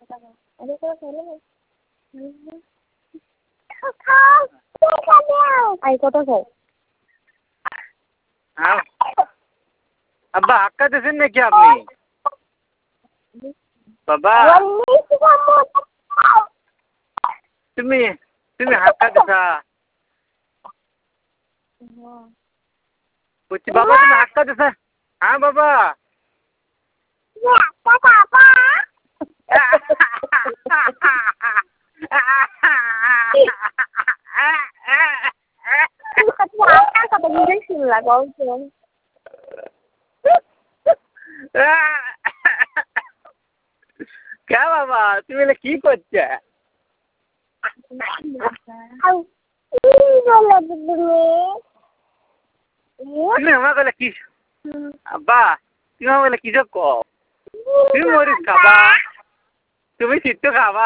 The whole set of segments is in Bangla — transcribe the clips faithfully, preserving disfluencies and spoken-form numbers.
आई কত খাও আব্বা হাক্কা দিয়েছেন নাকি আপনি বাবা তুমি তুমি হাক্কা দিছা বলছি বাবা তুমি হাক্কা দিছা হ্যাঁ বাবা কে বাবা তুমি এলে কি করছে তুমি আমার বলে কি আব্বা তুমি আমার বলে কিসব কও তুমি মরিচ খাবা তুমি সিট্টু খাবা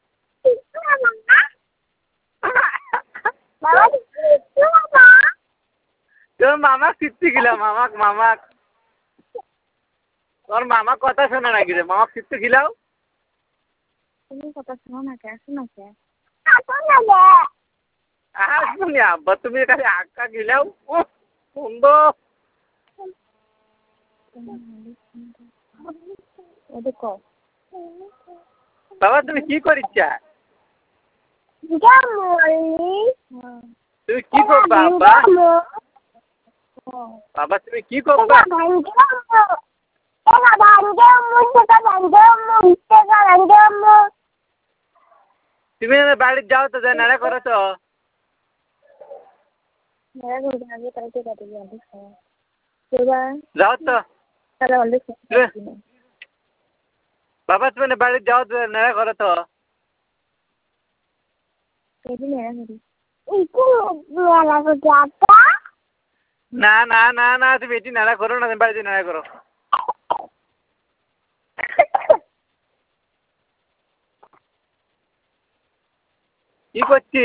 তোর মামা সিট্টু খিলাও মামাক মামাক তোর মামা কথা শোনে নাকি রে মামা সিট্টু খিলাও তুমি কথা শোনো না কে শোনো কে শুনি আব্বা তুমি খালি আক্কা খিলাও সুন্দর বাবা তুমি কি করিচ্ছা তুমি কি করবা আব্বা বাবা তুমি কি করবা তুমি বাড়ি যাও তো যাই নাড়া করো তো যাও তো বাবা তুমি বাড়ি যাও তো নাড়া করো তো না না না না তুমি এটি নাড়া করো না তুমি বাড়িতে নাড়া করো কি করছি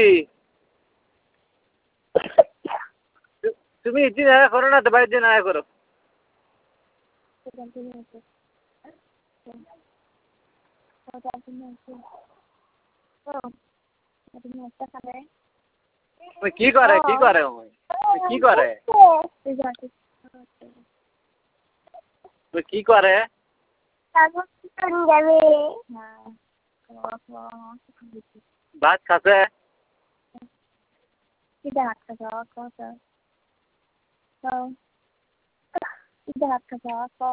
তুমি এটি নাড়া করো না তো বাড়িতে নাড়া করো কি করে কি করে কি করে কি করে ভাত খাসে ভাত খাসা ভাত খাসা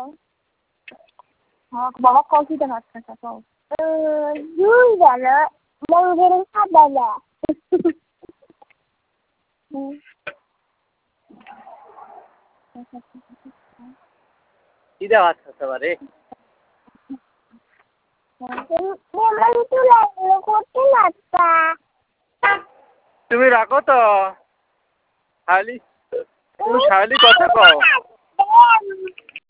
বাবা কফিতে ভাত খাসা খাও দুই বেলা মঙ্গল বেলা কিদা ভাত খাসা বারে তুমি রাখো তো খালি তুমি খালি কথা কও